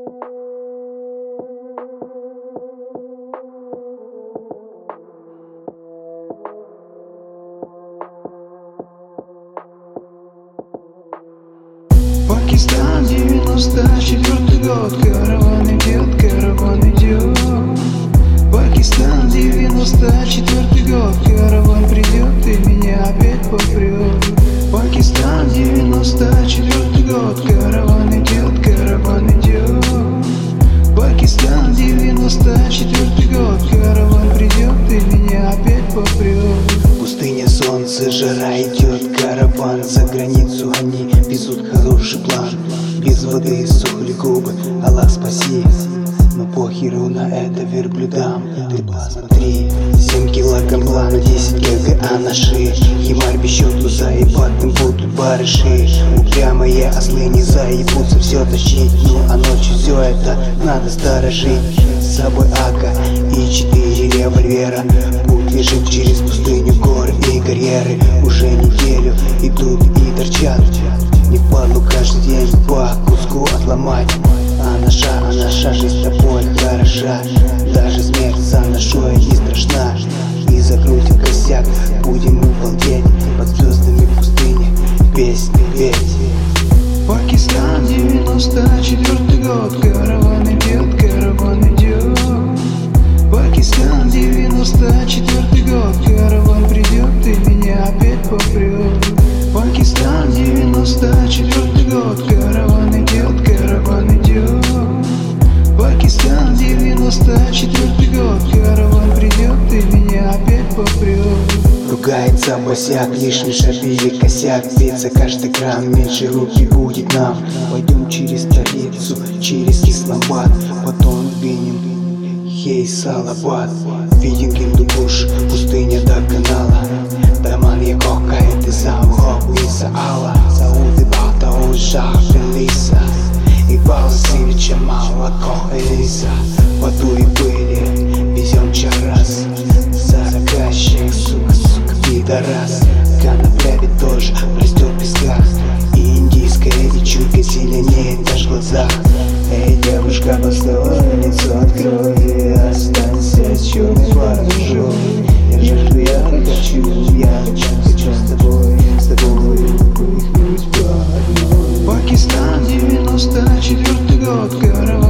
Пакистан, 94-й год, караван идет. Пакистан, 94-й год, караван придет и меня опять попрет. Пакистан, 94-й год, караван идет. Пакистан, 94-й год, караван придет и меня опять попрет. Пустыня, солнце, жара, идет караван за границу. Они везут хороший план. Без воды сухли губы, Аллах спаси. Но похеру на это верблюдам. Ты посмотри, 7 килограмм плана, 10 ГГА на шее. Химарь без счету заебат, им будут барыши. Упрямые ослы не заебутся все тащить. Ну а ночью все это надо сторожить. С собой АК и 4 револьвера. Путь лежит через пустыню, горы и карьеры. Уже неделю идут и торчат. Не впадлу каждый день по куску отломать. А наша жизнь с тобой хороша. Даже смерть за нашой не страшна. И закрутим косяк, будем обалдеть. Под звездами пустыни песни петь. Пакистан, 94-й год, караван идет. Пакистан, 94-й год, караван придет и меня опять попрет. Пакистан, 94-й год, караван идет. Пакистан, 94-й год, караван придет и меня опять попрет. Ругается босяк, лишний шабили косяк. Биться каждый грамм, меньше руки будет нам. Пойдем через столицу, через Исламабад. Потом двинем Хейсалабад. Видим Гиндукуш, пустыня до канала. Даман я кокает и самого Уиса Алла. Сауды Бахта Ужах Фелиса. И Баласевича молоко Элиса. Воду и пыли везем чарас. Зараказчик, сука, пидорас. Конопля ведь тоже растет в песках. И индийская девчонка зеленеет аж в глазах. Эй, девушка, постой, лицо открой и останься черной парней. Я жажду, я хочу с тобой пыхнуть по одной. Пакистан, 94-й год, караван